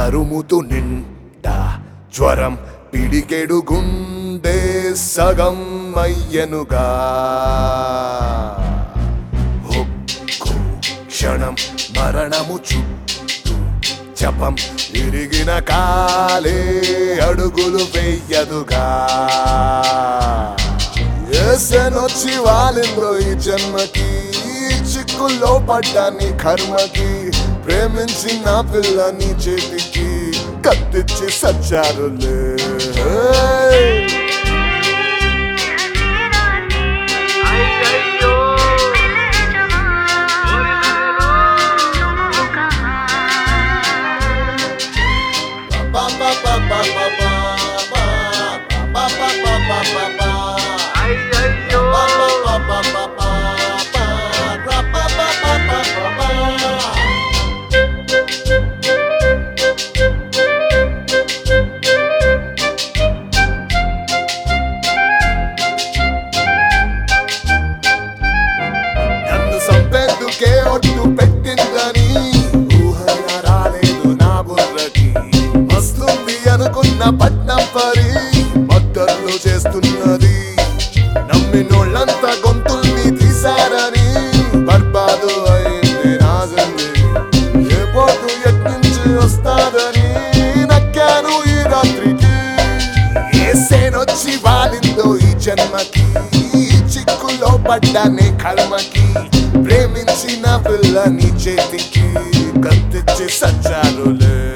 తరుముతు నిండా జ్వరం పిడికెడు గుండె సగం అయ్యనుగా ఒక్కో క్షణం మరణము చుట్టూ జపం తిరిగిన కాలే అడుగులు వెయ్యదుగా ఏసెనొచ్చి వాలిందో ఈ జన్మకి చిక్కుల్లో పడ్డా నీ కర్మకి ప్రేమించిన పిల్లని చేతికి కత్తిచ్చి సచ్చారులే సంపెందుకే ఒట్టు పెట్టిందని ఊహన రాలేదు నా బుర్రకి వస్తుంది అనుకున్న పట్నం పరి మద్దర్లు చేస్తున్నది నమ్మినోళ్ళంతా గొంతుల్ని తీశారని బర్బాదు అయింది నా జిందగీ ఏ పోటు ఎట్నుంచి వస్తాదని నక్కాను ఈ రాత్రికి ఏసేనొచ్చి వాలిందో ఈ జన్మకి చిక్కులో పడ్డానే కర్మకి ప్రేమించిన పిల్లని చేతికి కత్తిచ్చి సచ్చారులే